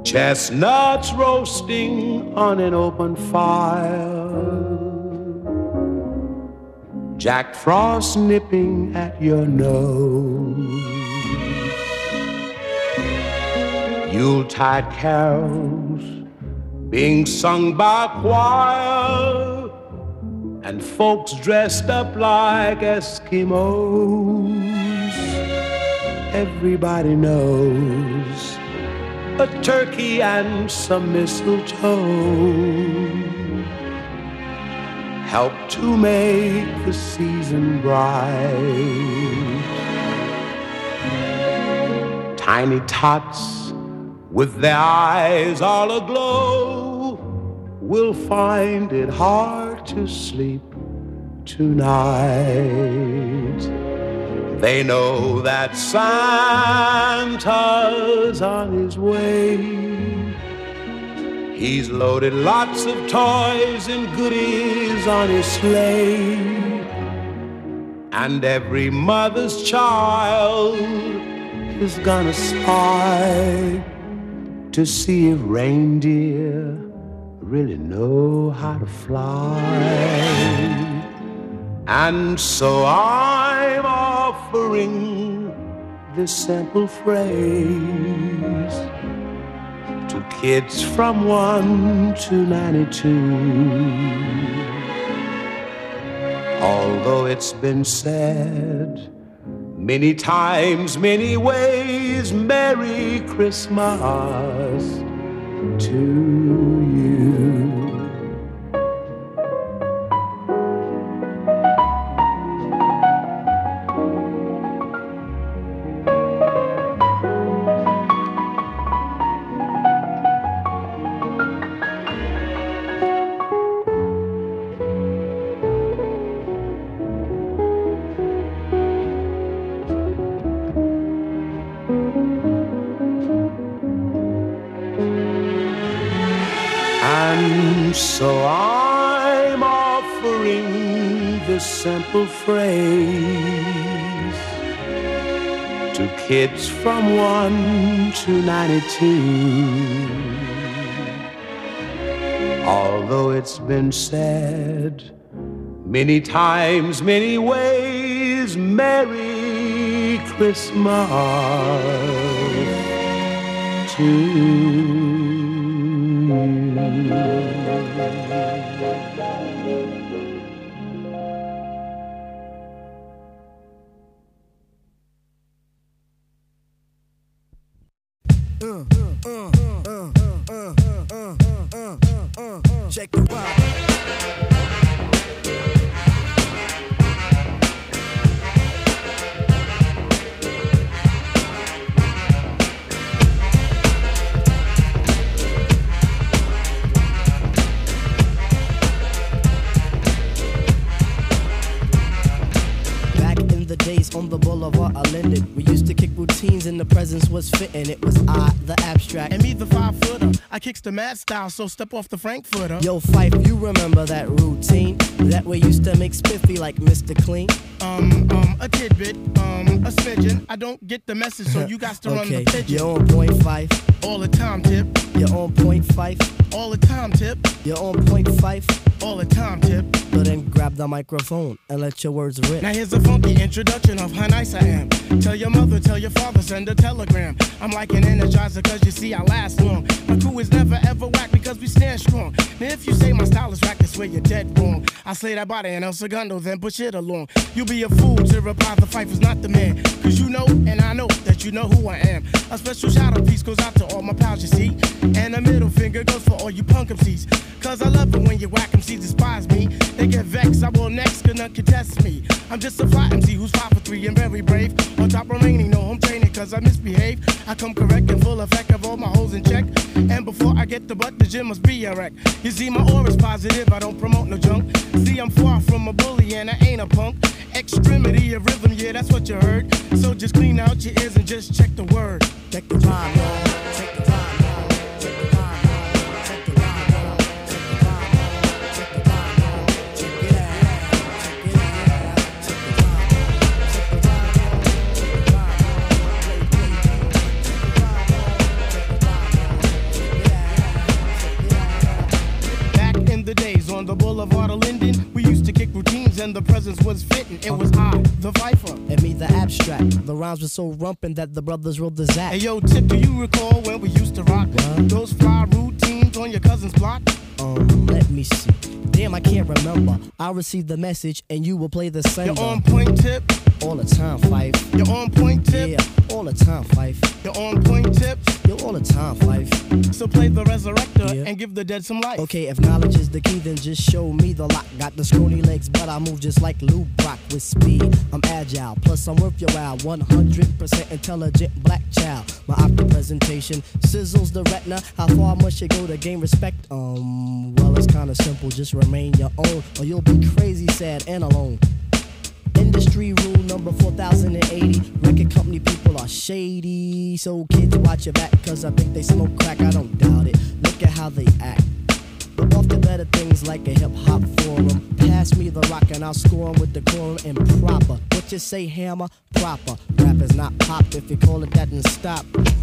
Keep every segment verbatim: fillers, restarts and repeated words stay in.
Chestnuts roasting on an open fire, Jack Frost nipping at your nose, Yuletide carols being sung by a choir, and folks dressed up like Eskimos. Everybody knows a turkey and some mistletoe help to make the season bright. Tiny tots with their eyes all aglow will find it hard to sleep tonight. They know that Santa's on his way. He's loaded lots of toys and goodies on his sleigh, and every mother's child is gonna spy to see if reindeer really know how to fly. And so I'm offering this simple phrase to kids from one to ninety-two. Although it's been said many times, many ways, Merry Christmas to you. So I'm offering this simple phrase to kids from one to ninety-two. Although it's been said many times, many ways, Merry Christmas to you. Check the vibe. On the boulevard I landed. We used to kick routines and the presence was fitting. It was I, the abstract, and me, the five footer. I kicks the mad style, so step off the Frankfurter. Yo, Fife, you remember that routine? That way used to make spiffy like Mister Clean. Um, um, a tidbit, um, a smidgen. I don't get the message, so you got to okay. run the pigeon. You're on point five. All the time, tip. You're on point five. All the time, tip. You're on point five. All the time, tip. So then grab the microphone and let your words rip. Now here's a funky introduction of how nice I am. Tell your mother, tell your father, send a telegram. I'm like an energizer cause you see I last long. My crew is never ever whack because we stand strong. Now if you say my style is whack, that's where you're dead wrong. I slay that body and El Segundo, then push it along. You'll be a fool to reply the fight was not the man. Cause you know and I know that you know who I am. A special shout out piece goes out to all my pals you see. And a middle finger goes for all you punk M Cs. Cause I love it when you whack M Cs despise me. They get vexed, I will next, cause none can test me. I'm just a fly M C who's five for three and very brave. On top remaining, no home training cause I misbehave. I come correct and full effect of all my hoes in check. And before I get the butt, the gym must be a wreck. You see my aura's positive, I don't promote no junk. See I'm far from a bully and I ain't a punk. Extremity of rhythm, yeah that's what you heard. So just clean out your ears and just check the word. Check the rhyme, y'all. Check the rhyme. the presence was fitting. It was I, the Viper. And me, the abstract. The rhymes were so rumpin' that the brothers wrote the Zach. Hey yo, Tip, do you recall when we used to rock what? those fly routines on your cousin's block? Um, let me see. Damn, I can't remember. I'll receive the message and you will play the sender. You're on point, Tip. All the time, Fife. You're on point, Tip. Yeah, all the time, Fife. You're on point, Tip. You're all the time, Fife. So play the resurrector Yeah. and give the dead some life. Okay, if knowledge is the key, then just show me the lock. Got the scrawny legs, but I move just like Lou Brock with speed. I'm agile, plus I'm worth your while. one hundred percent intelligent black child. My opera presentation sizzles the retina. How far must you go to gain respect? Um, well, it's kinda simple. Just remain your own, or you'll be crazy, sad, and alone. Industry rule number four thousand eighty. Record company people are shady. So kids, watch your back, cause I think they smoke crack. I don't doubt it. Look at how they act. But off to better things like a hip hop forum. Pass me the rock and I'll score 'em with the quorum and proper. What you say, hammer? Proper. Rap is not pop. If you call it that, then stop.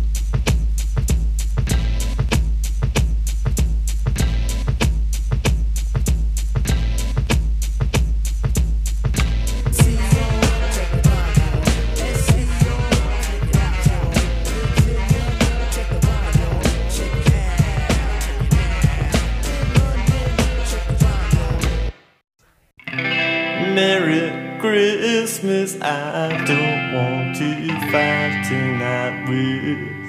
Merry Christmas, I don't want to fight tonight with.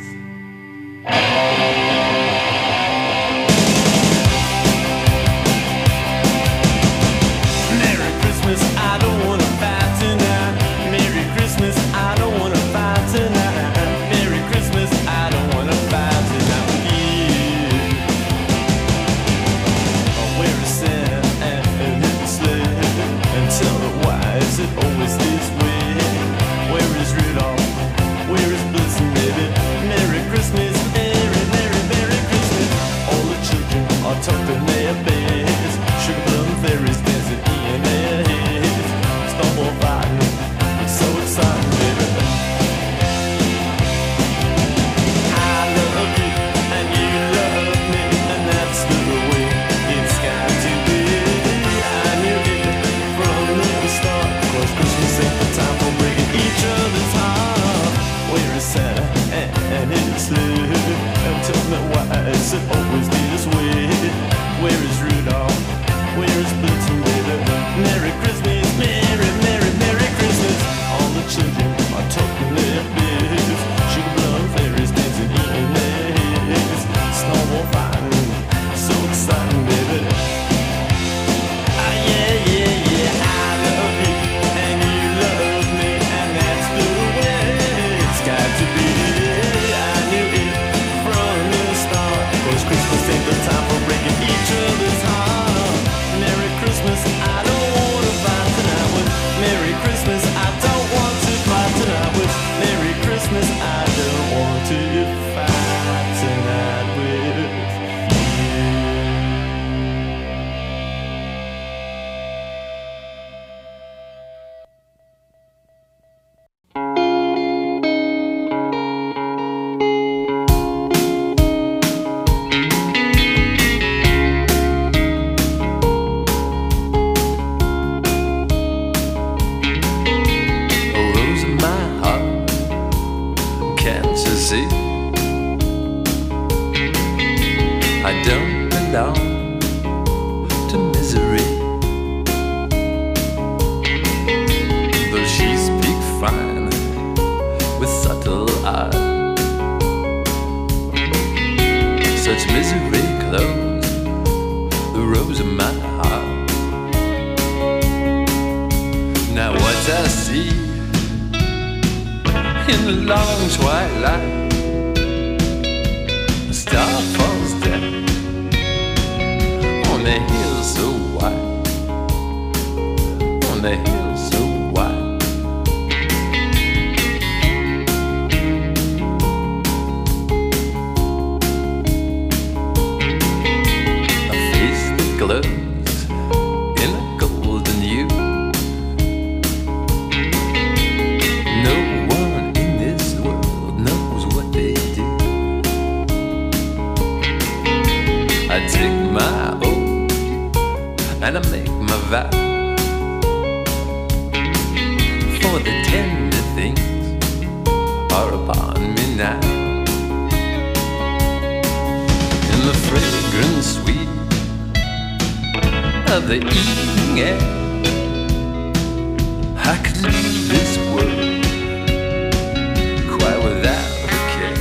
Merry Christmas, I don't want to fight tonight. Merry Christmas, I don't want to fight tonight. Merry Christmas, I don't want to fight tonight with you. Where is Santa and his sleigh? And tell me why is it always this way? Where is Rudolph? Where is Blitzen, baby? Merry Christmas, Merry, Merry, Merry Christmas. All the children are tucked in their beds. Sugar plum fairies dancing in their heads. Snowball fighting, it's so exciting, baby. I love you and you love me, and that's the way it's got to be. I knew it from the start, 'cause Christmas ain't the time for breaking each other's heart. Where is Santa and, and his sleigh? And tell me why is it always this way? Where is Rudolph? Where is Blitzen, baby? Merry Christmas, Merry, Merry, Merry Christmas. All the children are tucking their beds. Sugar plum fairies dancing in their heads. Snowball fighting, so exciting, baby. Ah, yeah, yeah, yeah, I love you, and you love me, and that's the way it's got to be. I knew it from the start, 'cause Christmas ain't the time for breaking each other's heart. Merry Christmas, I don't want to fight tonight with. Merry Christmas, I don't want to fight tonight with. Merry Christmas, I don't want to fight tonight with you. A rose in my heart, can't you see? I don't belong to misery. Though she speaks fine with subtle art, such misery clothes the rose in my heart. Now what I see in the long twilight, a star falls down on the hill so wide, on the hill so wide. A face that glows in a golden hue. No one in this world knows what they do. I take my oath and I make my vow. are upon me now. In the fragrant sweet of the evening air, I could leave this world quite without a care.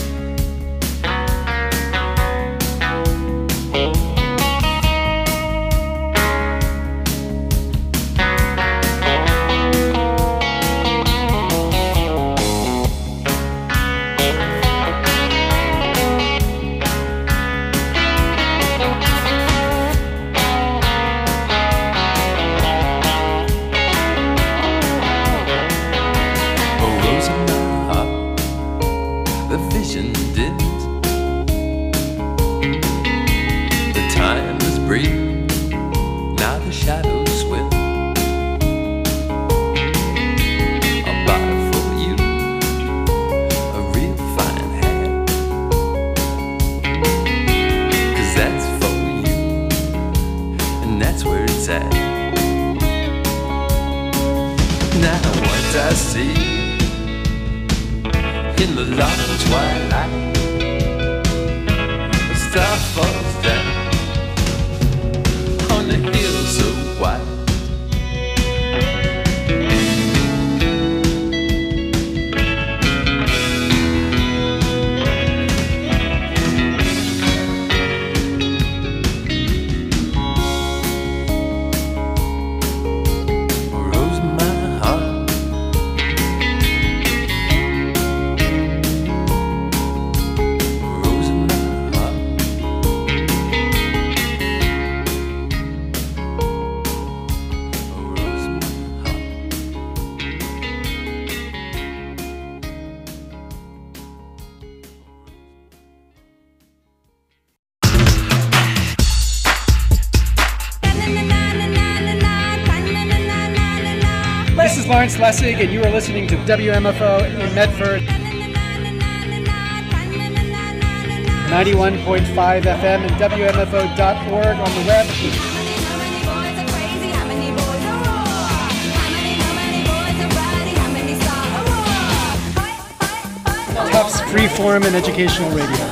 Lawrence Lessig, and you are listening to W M F O in Medford, ninety-one point five F M and W M F O dot org on the web. Tufts Freeform and Educational Radio.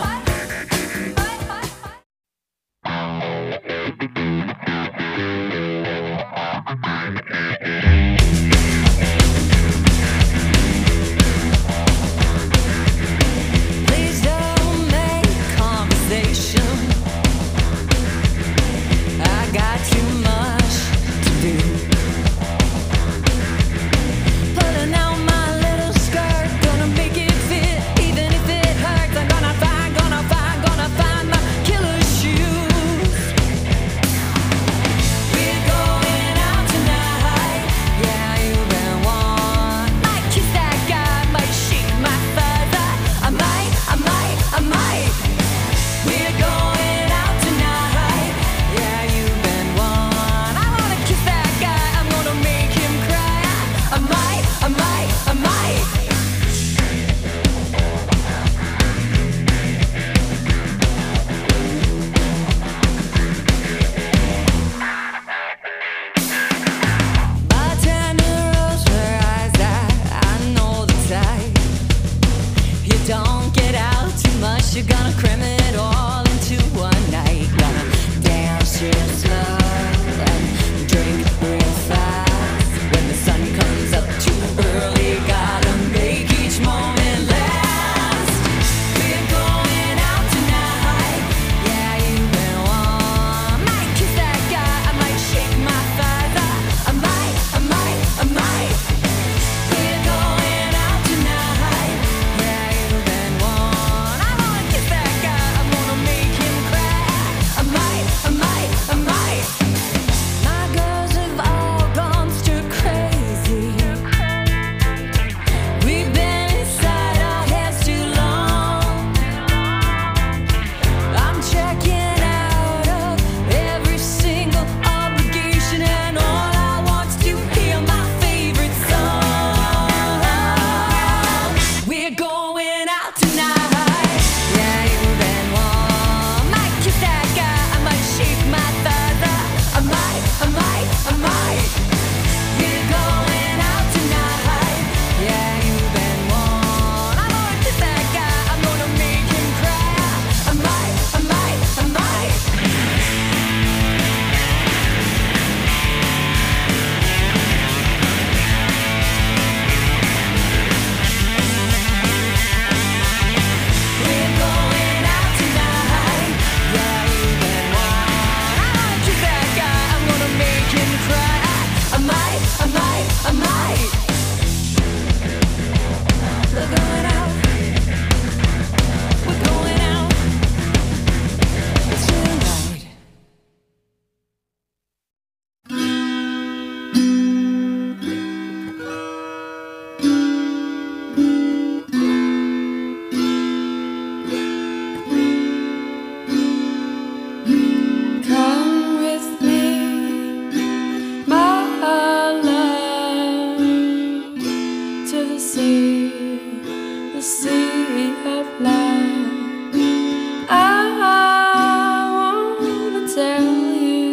I might, I might, I might. the sea of love. I wanna tell you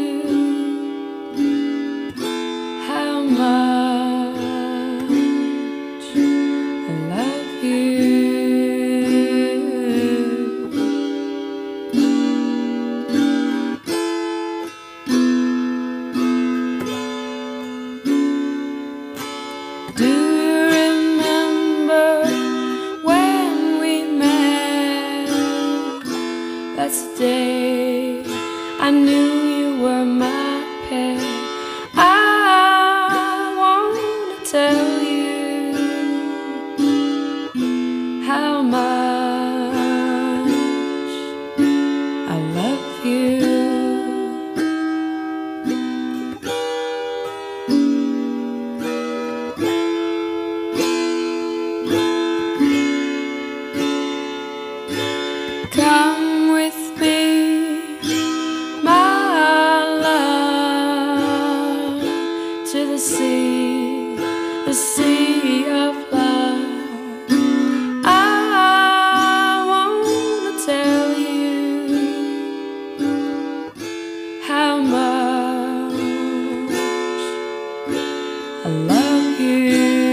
how much I love you. Do you remember when we met? That's the day I knew you were my pet. I want to tell you how much I love you. Come with me, my love, to the sea, the sea of love. I want to tell you how much I love you.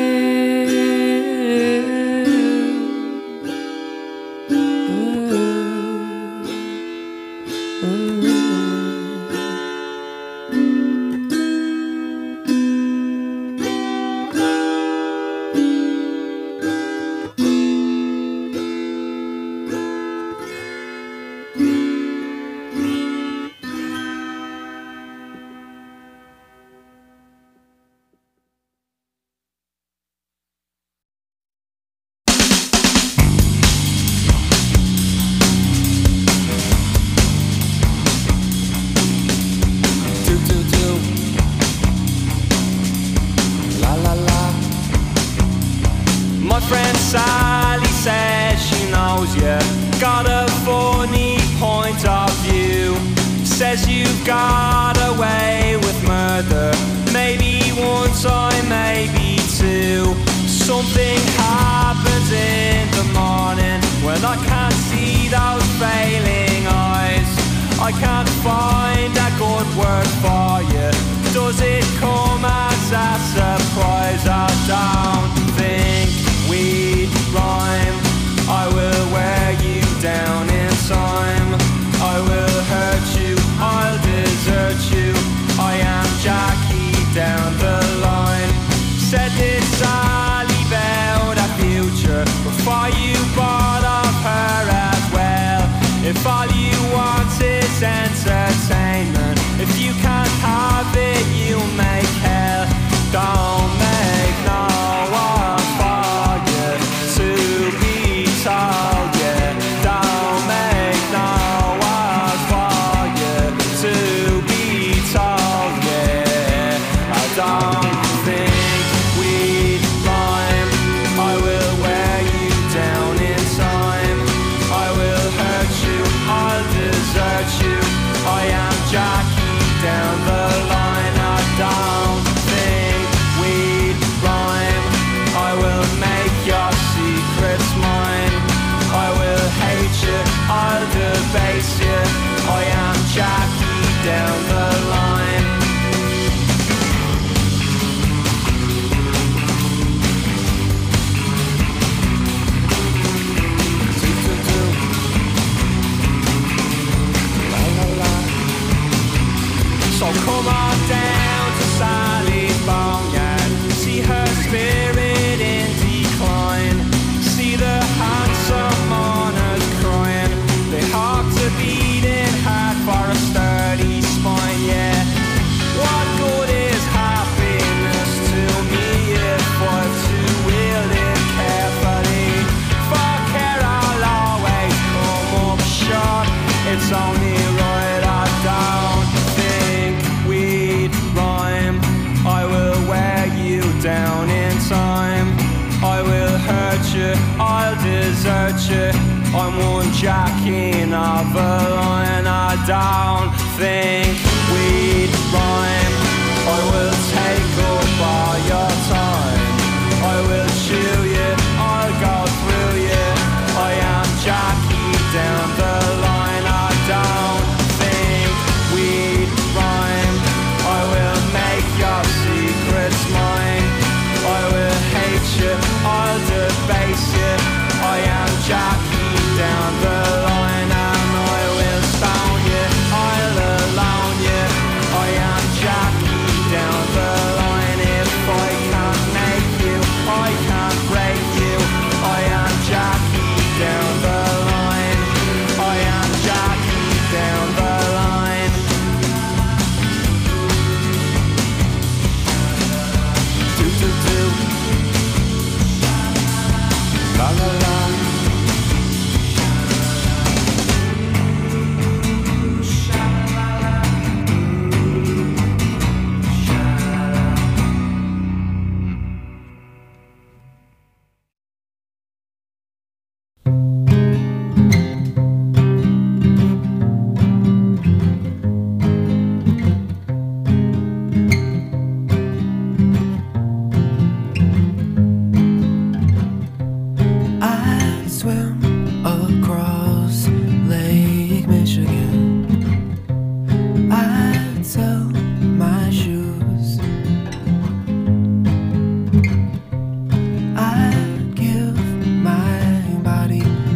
Do, do, do. La, la, la. My friend Sally says she knows you got a funny point of view. Says you've got away with murder. Maybe one time, maybe two. Something happens in the morning when I can't see those failing eyes. I can't find a good word for you. Does it come as a surprise? I don't think we'd rhyme. I will wear you down in time. I will hurt you, I'll desert you. I am Jackie down the line. Said this Sally about a future before you bought off her as well. If all you want is entertainment, if you can't have it, you make hell. Don't make no one for you to be told, yeah. Don't make no one for you to be told, yeah. I don't think we'd rhyme. I will wear you down in time. I will hurt you, I'll desert you. I am Jackie down the line. I don't think we'd rhyme. I will make your secrets mine. I will hate you, I'll debase you. I am Jackie down the line. Do, do, do. La, la, la. So come on down to Sally's boneyard. See her spirit in decline. See the handsome mourners crying. They hope to beating heart for a sturdy spine, yeah. What good is happiness to me if I'm to wield it carefully? For care I'll always come up short. It's only right I don't think we'd rhyme. I will wear you down in time. I will hurt you, I'll desert you. I'm one Jackie of a line. I don't think we'd rhyme. I will take up all your time. I will chew you, I'll go through you.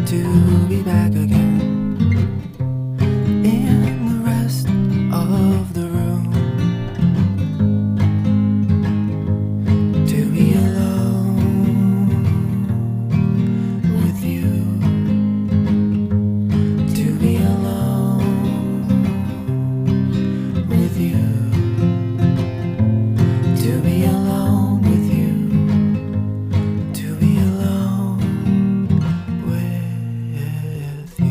to be back again in the rest of the room, to be alone with you, to be alone with you, to be alone with you, to be alone with you.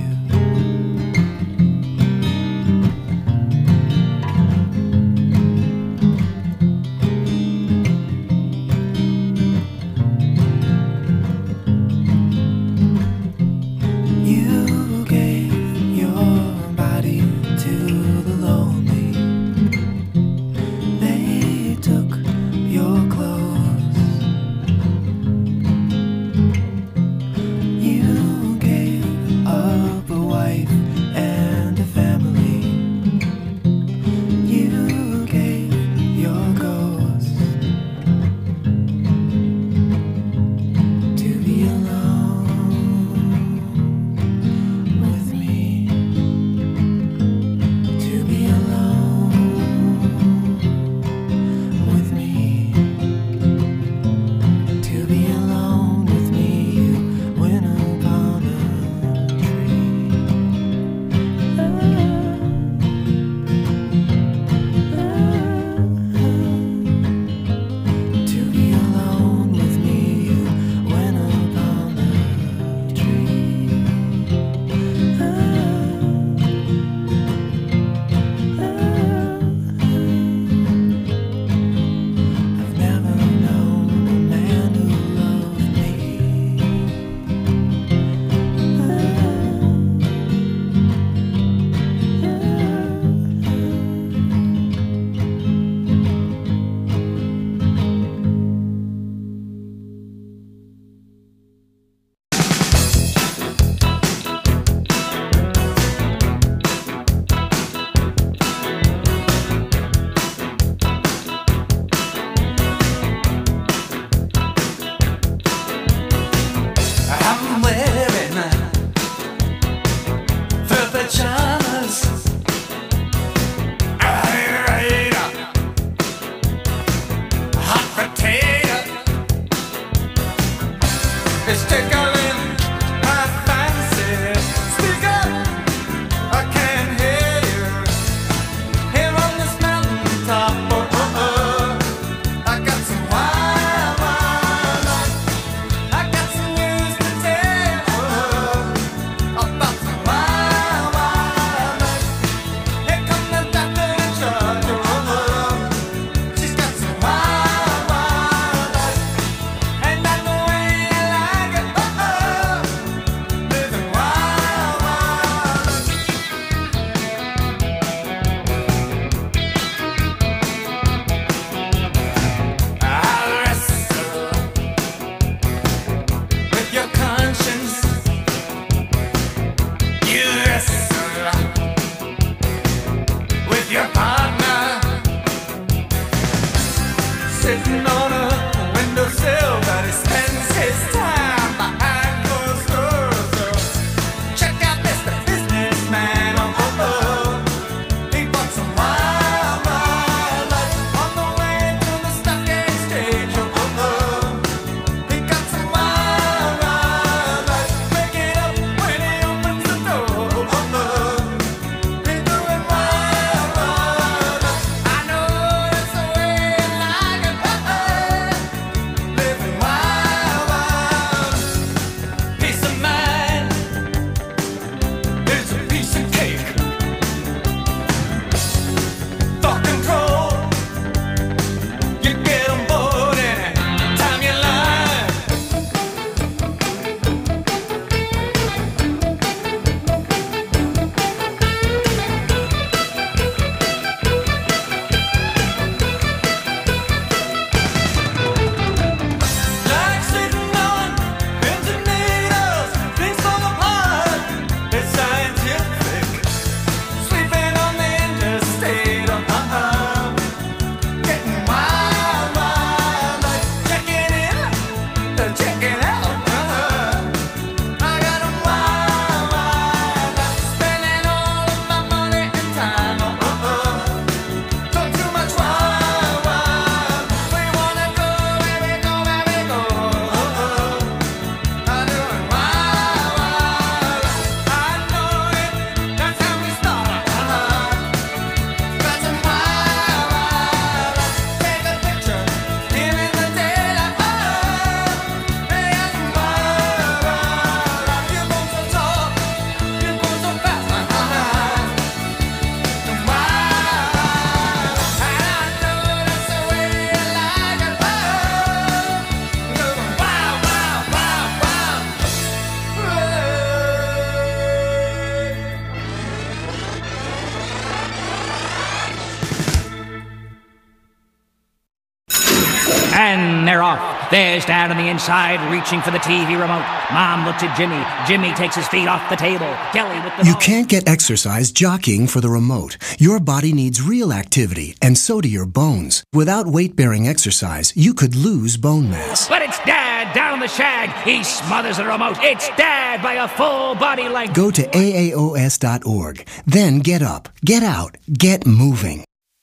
There's Dad on the inside, reaching for the T V remote. Mom looks at Jimmy. Jimmy takes his feet off the table. Kelly with the You ball. can't get exercise jockeying for the remote. Your body needs real activity, and so do your bones. Without weight-bearing exercise, you could lose bone mass. But it's Dad down the shag. He smothers the remote. It's Dad by a full body length. Go to A A O S dot org. Then get up, get out, get moving.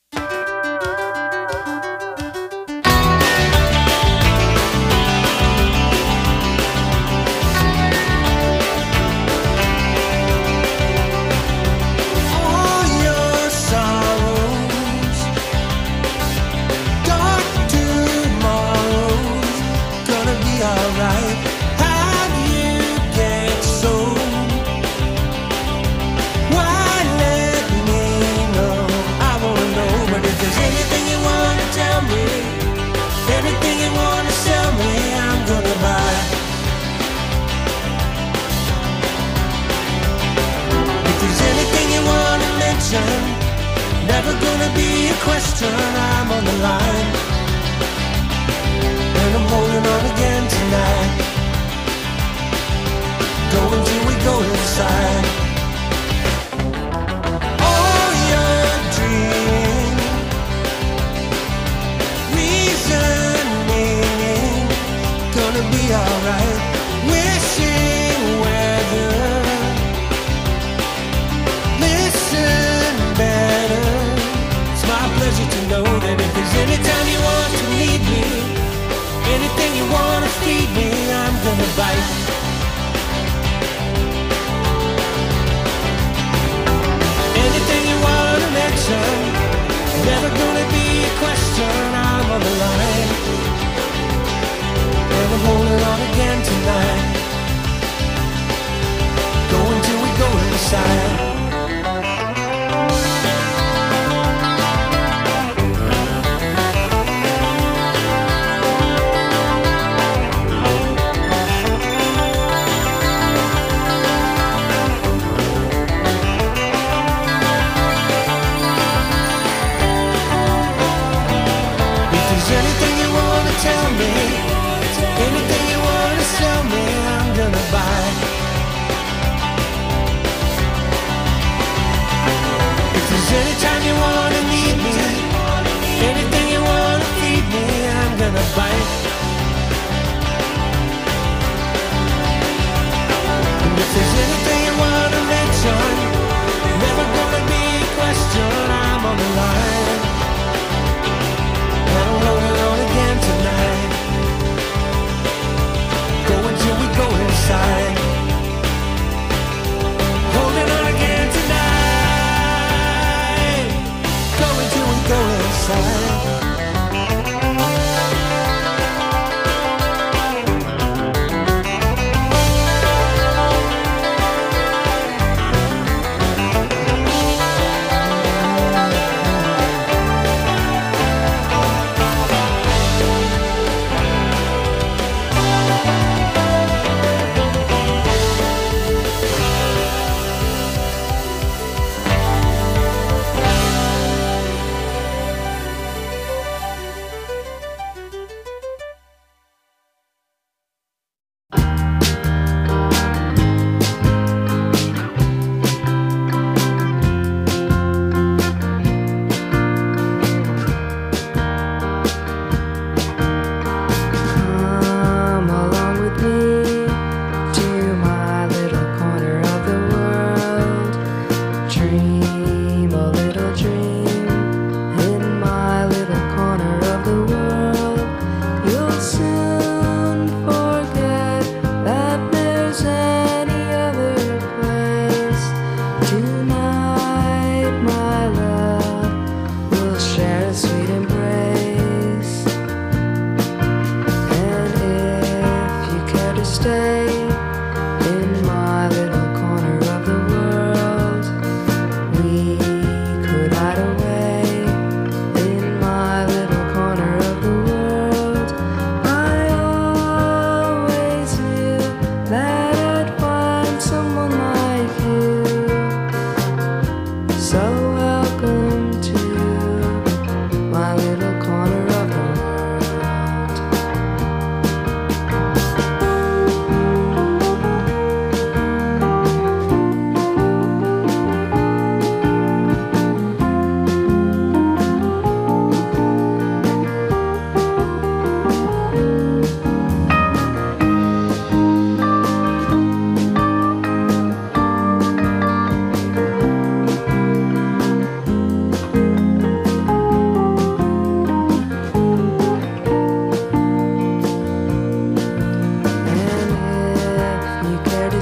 All your sorrows, dark tomorrows, gonna be alright. How do you get so? Why let me know? I wanna know. But if there's anything you wanna tell me, anything you wanna sell me, I'm gonna buy. If there's anything you wanna mention, never gonna be a question. I'm on the line, and I'm holding on again tonight. Go until we go inside. All your dreaming, reasoning, gonna be alright. Wishing weather, listen better. It's my pleasure to know that if there's any time you want to need me, anything you want to feed me, I'm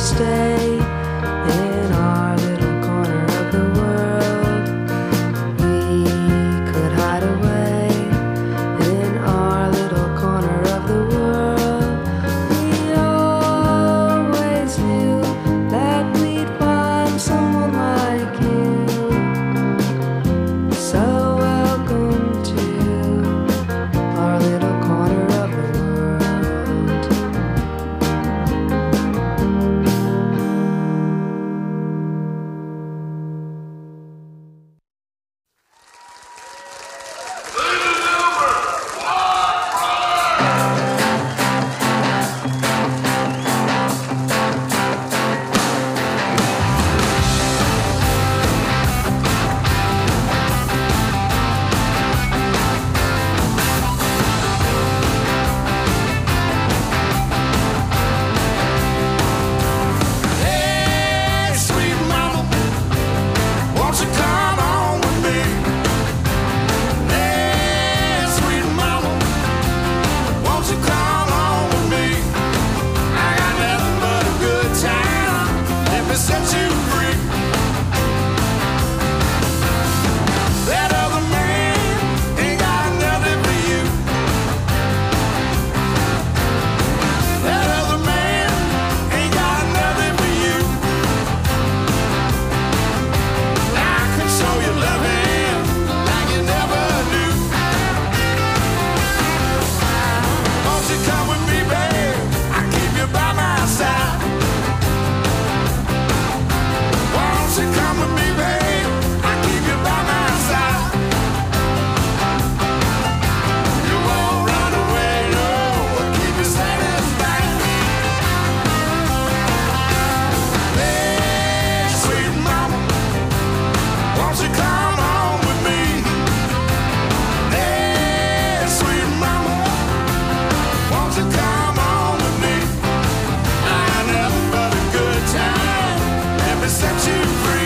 stay in our little corner of the world. We could hide away in our little corner of the world. We always knew that we'd find someone like you. So welcome to our little corner of the world. Hey, sweet mama, won't you come on with me? Hey, sweet mama, won't you come on with me? I got nothing but a good time. Let me set you free. That other man ain't got nothing for you. That other man ain't got nothing for you. I can show you loving like you never knew. Won't you come with me, babe? I'll keep you by my side. Won't you come with me, babe? I'll keep you by my side. You won't run away, no, I'll keep you satisfied. Hey, sweet mama, won't you come on with me? Hey, sweet mama, won't you come on with me? I got nothing but a good time. Let me set you free.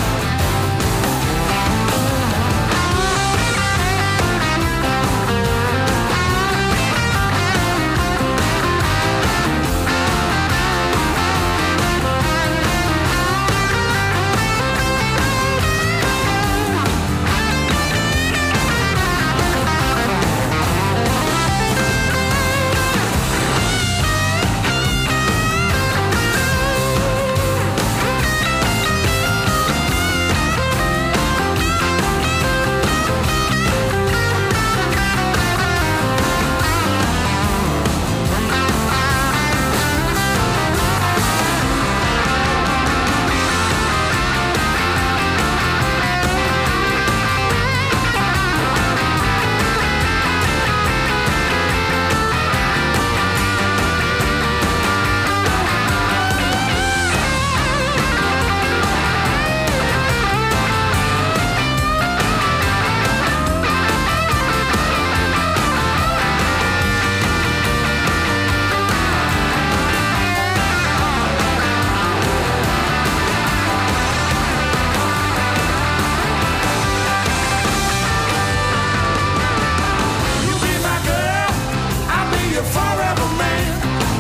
You be my girl, I'll be your forever man.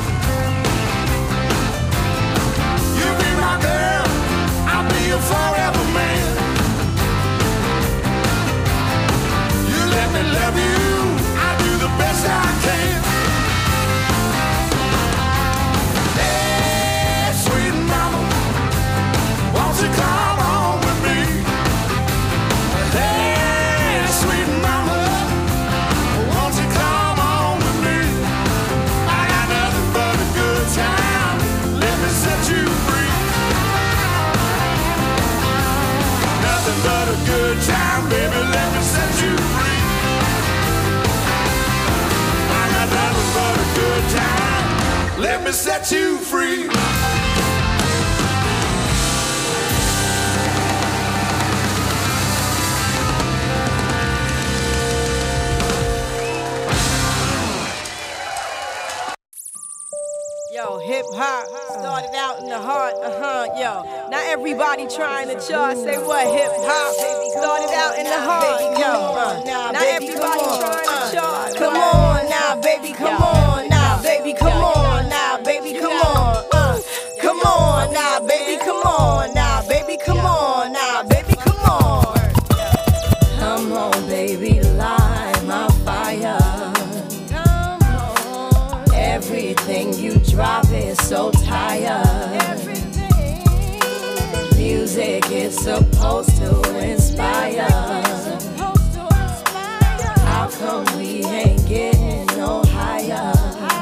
You be my girl, I'll be your forever man. You let me love you, I do the best I can. Hey, sweet mama, won't you come on with me? Hey, sweet mama, won't you come on with me? I got nothing but a good time. Let me set you free. Nothing but a good time, baby. Let me set you free. I got nothing but a good time. Let me set you free. Yo, hip hop started out in the heart, uh huh, yo. Now everybody trying to chart, say what hip hop started out in the heart, yo. Uh, now everybody trying to chart. Come on now, baby, come on now, baby, come on now, baby, come on, uh, come on come on now, baby, come on now, baby, come on. Come on, baby, light my fire. Come on. Everything you drop is so tired. Everything. Music is supposed to inspire. How come we ain't getting no higher?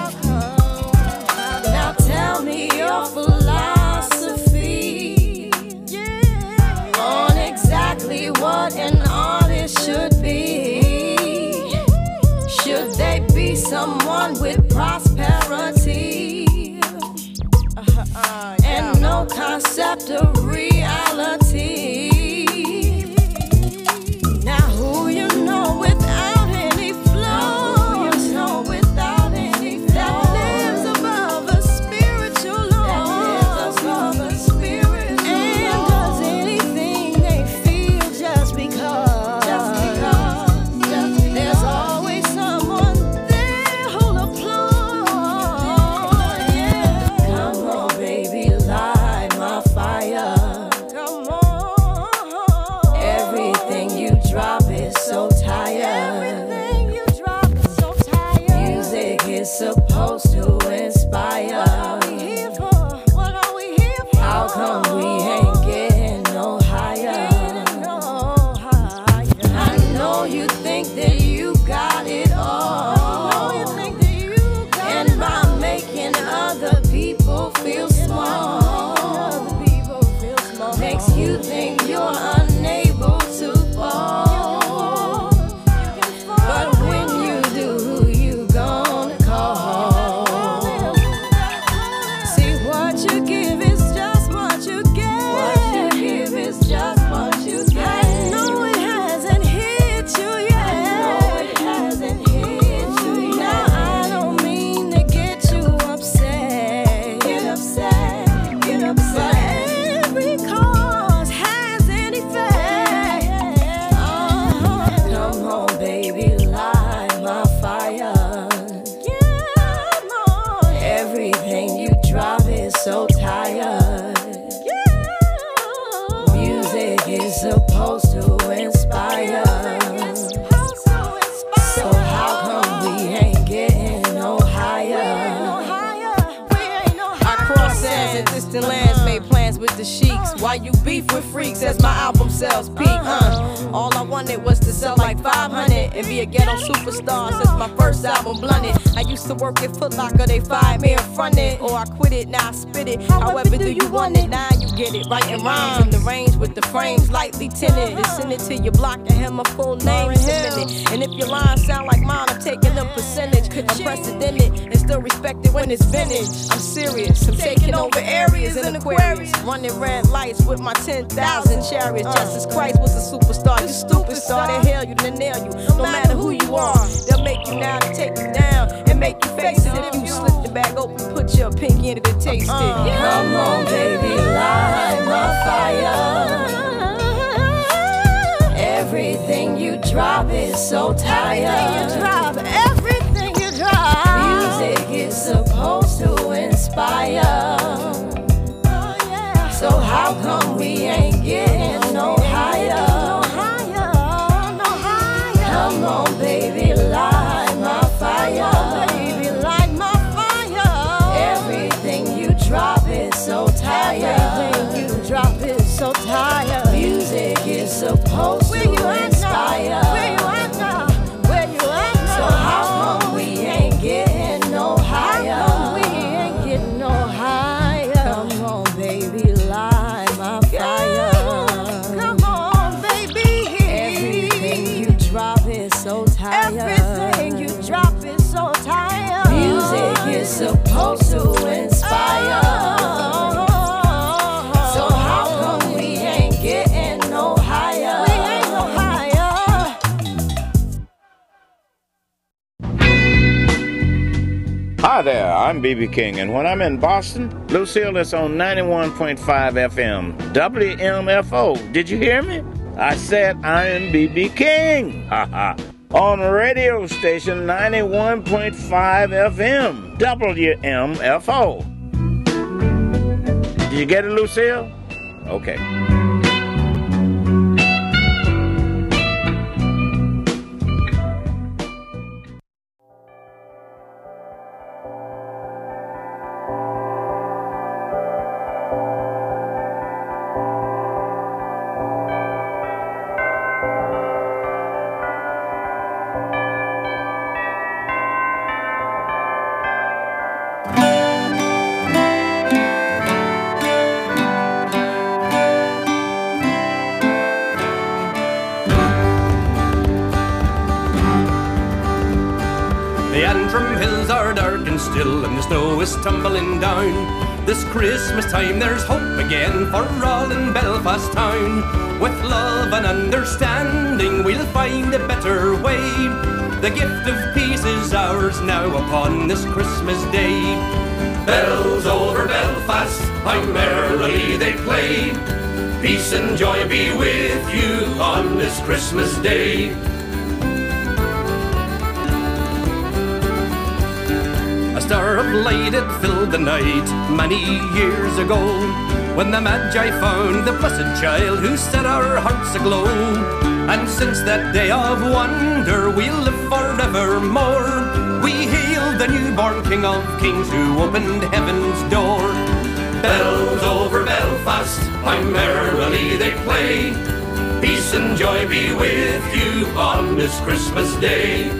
Now tell me your philosophy on exactly what an artist should be. Should they be someone with prosperity and no concept of reality? Now who you know without any flow, you know without any flow, that lives above a spiritual law, that lives above a spiritual law, and does anything they feel just because, just because, just because. There's always someone there who'll applaud. Yeah. Come on, baby, light my fire. Come on. Everything you drop is so tired. Everything you drop is so tired. Music is supposed to inspire. What are we here for? What are we here for? How come we ain't getting no higher? No higher. I know you think that you got it all. I know you think that you got and it by all. Making other people feel small, other people feel small, makes you think you're unable to fall. But when you do, who you gonna call? See, what you give is just what you get. What you give is just what you get. I know it hasn't hit you yet. I know it hasn't hit you yet. Now I don't mean to get you upset. Get upset, get upset. But every cause has an effect. Uh-huh. Come on, baby, light my fire. Come on. Everything you drop is so tired. Music is supposed to inspire. So how come we ain't getting no higher? I cross sands in distant lands, made plans with the sheiks. Why you beef with freaks as my album sells peak, huh? All I wanted was to sell like five hundred and be a ghetto superstar since my first album blunted. I used to work at Foot Locker, they fired me and fronted, or I quit it, now I spit it. However do you want it? Now you get it. Writing rhymes in the range with the frames lightly tinted. And send it to your block and have my full name submitted. And if your lines sound like mine, I'm taking a percentage. Unprecedented and still respected when it's vintage. I'm serious, I'm taking over areas in Aquarius. Running red lights with my ten thousand chariots. Jesus Christ was a superstar, you stupid star. They hail you, they nail you. No matter who you are, they'll make you now to take you down and make you face it. If you slip the bag open, put your pinky in it and taste it. Come on, baby, light my fire. Everything you drop is so tired. You drop everything you drop. Music is supposed to inspire. So how come we ain't getting no higher? No higher, no higher. Come on, baby, light my fire. Come on, baby, light my fire. Everything you drop is so tired. Everything you drop is so tired. Music is supposed to inspire. Where you at now? Where you at now? So how come we ain't getting no higher? How come we ain't getting no higher? Come on, baby, light my fire. Come on, baby. Everything you drop is so tired. Everything you drop is so tired. Music is supposed to inspire. So how come we ain't getting no higher? We ain't no higher. Hi there, I'm B B King, and when I'm in Boston, Lucille is on ninety-one point five F M, W M F O. Did you hear me? I said I'm B B King. Ha ha. On radio station ninety-one point five F M, W M F O. Did you get it, Lucille? Okay. The Antrim hills are dark and still, and the snow is tumbling down. This Christmas time there's hope again for all in Belfast town. With love and understanding we'll find a better way. The gift of peace is ours now upon this Christmas day. Bells over Belfast, how merrily they play. Peace and joy be with you on this Christmas day. A star of light it filled the night many years ago, when the Magi found the blessed child who set our hearts aglow. And since that day of wonder we'll live forevermore. We hail the newborn King of Kings who opened heaven's door. Bells over Belfast, how merrily they play. Peace and joy be with you on this Christmas day.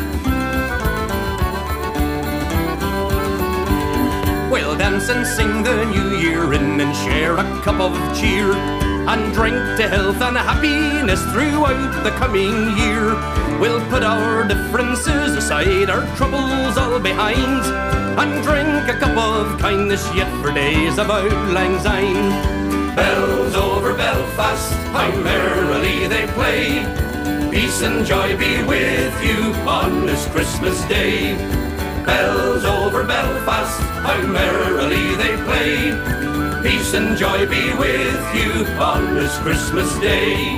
We'll dance and sing the new year in and share a cup of cheer, and drink to health and happiness throughout the coming year. We'll put our differences aside, our troubles all behind, and drink a cup of kindness yet for days of auld lang syne. Bells over Belfast, how merrily they play. Peace and joy be with you on this Christmas day. Bells over Belfast, how merrily they play. Peace and joy be with you on this Christmas day.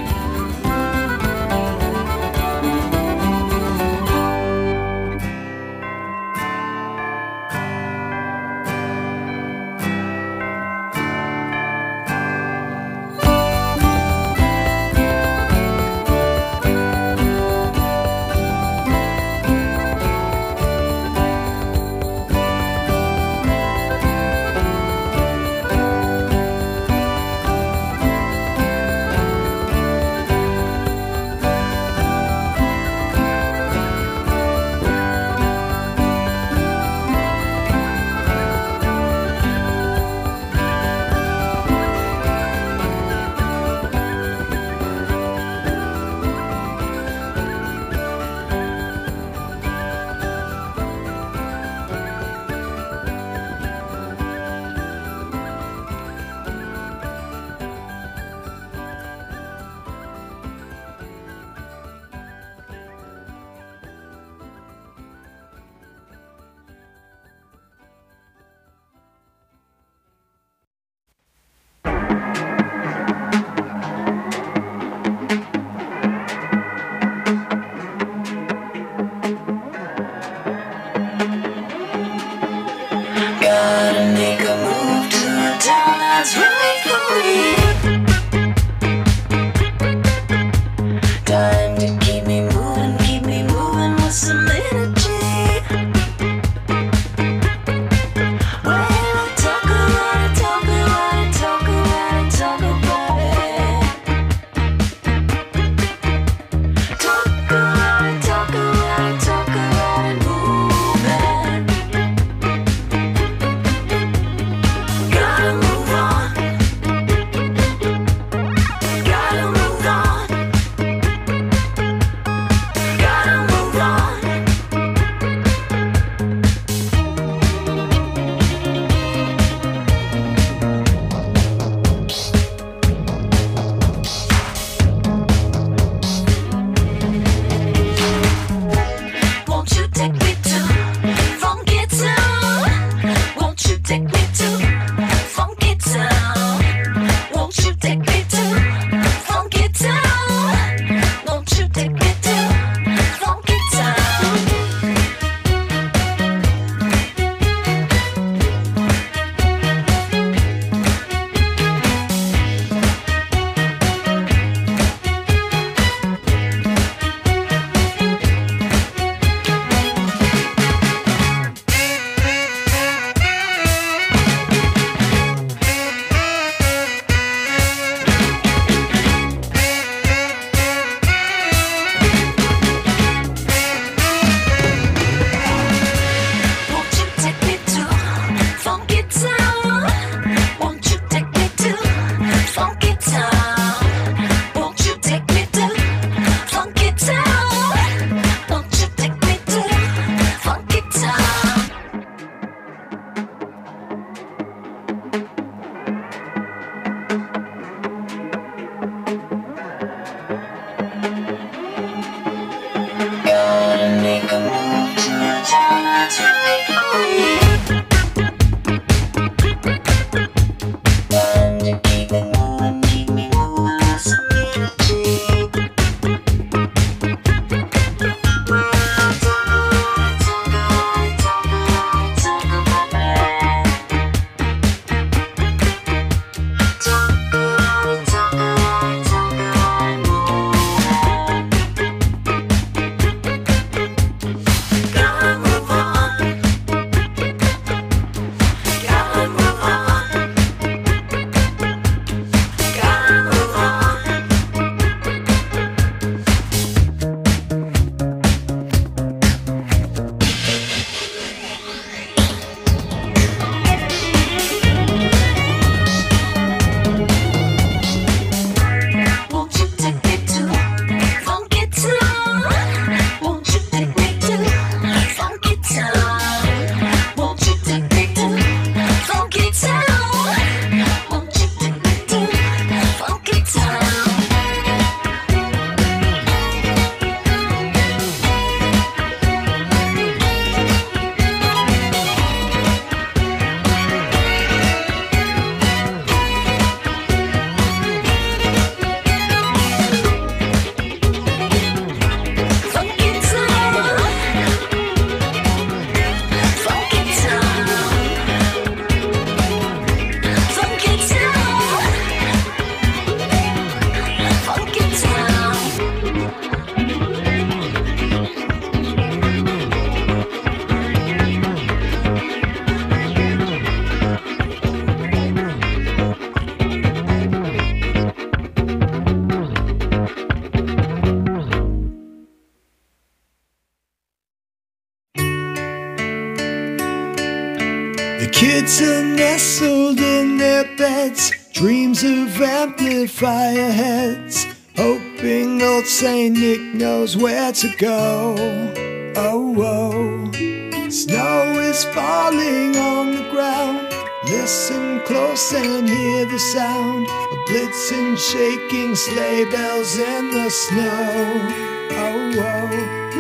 kids are nestled in their beds, dreams of amplifier heads, hoping old Saint Nick knows where to go. Oh, oh. Snow is falling on the ground. Listen close and hear the sound of blitzing, shaking sleigh bells in the snow. Oh, oh.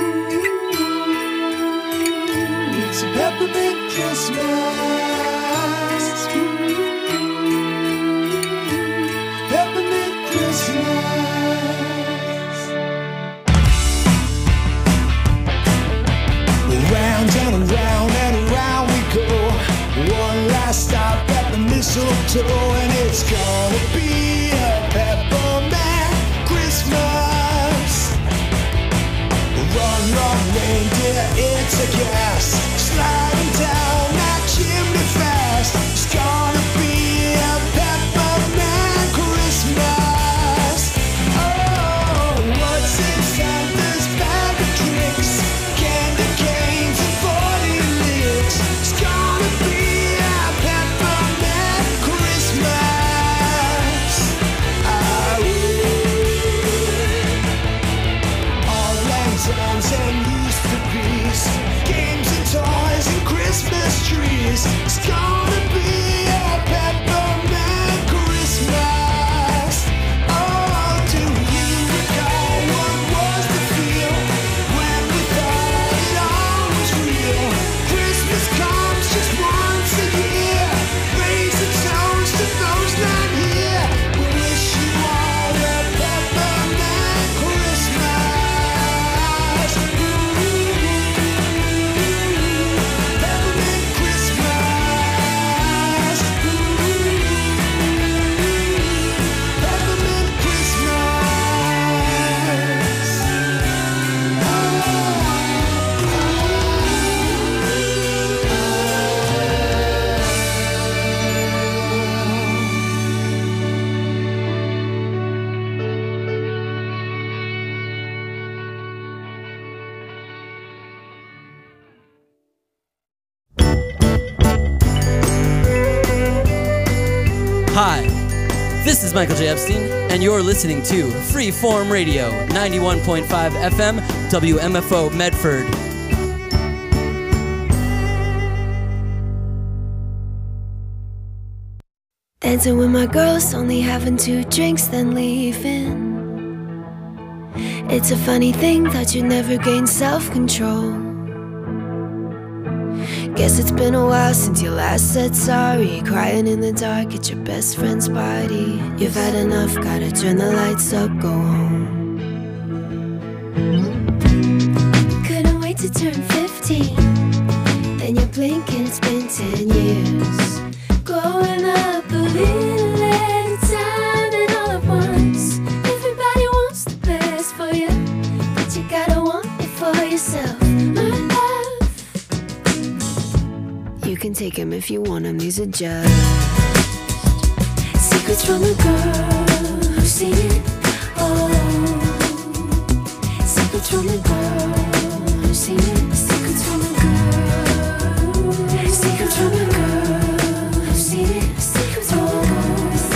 It's a peppermint Christmas. Peppermint Christmas. Round and around and around we go. One last stop at the mistletoe, and it's gonna be a peppermint Christmas. Run, run, reindeer, it's a gas, sliding down that chimney fast. It's gonna be a peppermint Christmas. Oh, what's in Santa's bag of tricks? Candy canes and forty licks. It's gonna be a peppermint Christmas. Ah, ooh. All lanterns and used to be's, games and toys and Christmas trees. It's gonna be a peppermint Christmas. Oh, do you recall what was the feel when we thought it all was real? Christmas comes just once a year. Raise a toast to those not here. We wish you all a peppermint Christmas. Peppermint Christmas. Peppermint Hi, this is Michael J. Epstein, and you're listening to Freeform Radio, ninety-one point five F M, W M F O Medford. Dancing with my girls, only having two drinks, then leaving. It's a funny thing that you never gain self-control. Guess it's been a while since you last said sorry. Crying in the dark at your best friend's party. You've had enough, gotta turn the lights up, go home. Couldn't wait to turn fifteen. Then you blink and it's been ten years. Growing up a little at a time and all at once. Everybody wants the best for you, but you gotta want it for yourself. My love, you can take them if you want them, these are just secrets from a girl who's seen it all.